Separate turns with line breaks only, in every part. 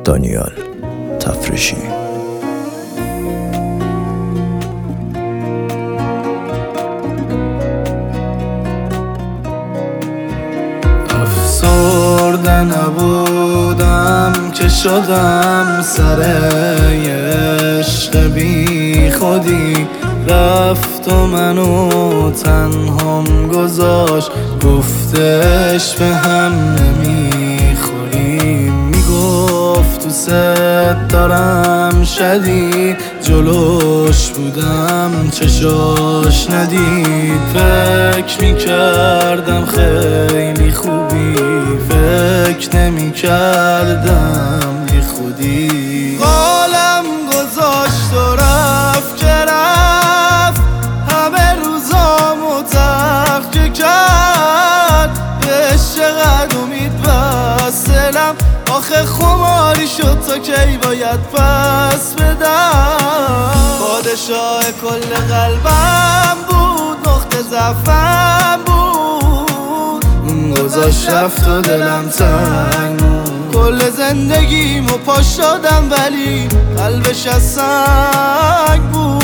دانیال تفرشی.
افسرده نبودم که شدم سر عشق بی خودی، رفت و منو تنهام گذاشت، گفتش به هم نمیخوریم، میگفت دوست دارم شدید، جلوش بودم چشاش ندید، فکر میکردم خیلی خوبی، فکر نمیکردم بی خودی، قالم گذاشت و رفت که رفت، همه روزامو تلخ که کرد، بهش چقدر امید بست دلم، آخه خماری شد تا کی باید پس بدم، پادشاه کل قلبم بود، نقطه ضعفم بود، اون گذاشت رفت و دلم تنگ بود، کل زندگیمو پاش دادم ولی قلبش از سنگ بود.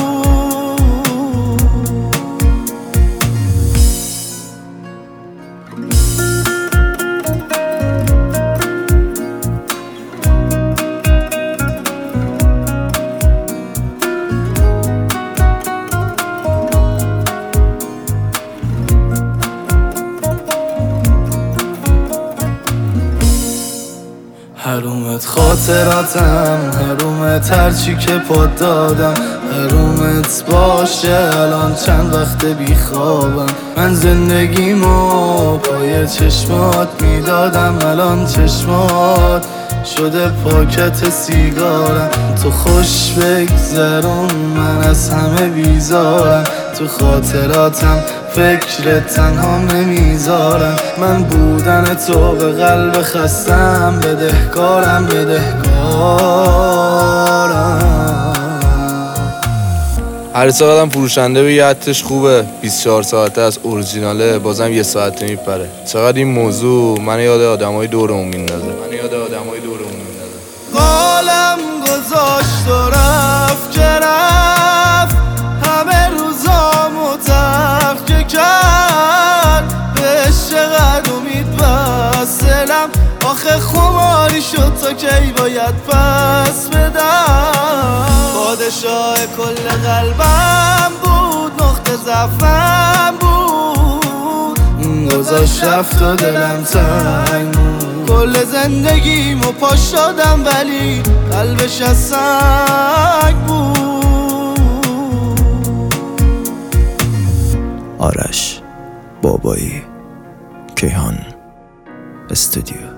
حرومت خاطراتم، حرومت هرچی که پاد دادم، حرومت باشه الان چند وقت بیخوابم، من زندگیمو پای چشمات میدادم، الان چشمات شده پاکت سیگارم، تو خوش بگذرون من از همه بیزارم، تو خاطراتم فکر تنها نمیذارم، من بودن تو به قلب خستم بدهکارم.
هر ساعت هم فروشنده بگه حدش خوبه، 24 ساعته از اورجیناله، بازم یه ساعته میپره. چقدر این موضوع من یاد آدمای دورمون میندازه.
قالم گذاشت و رفت که رفت، همه روزامو تلخ که کرد، بهش چقدر امید بست دلم، آخه خماری شد تا کی باید پس بدم، پادشاه کل قلبم بود، نقطه ضعفم بود، اون گذاشت رفت و دلم تنگ بود، کل زندگیمو پاش دادم ولی قلبش از سنگ بود.
آرش بابایی، کیهان استودیو.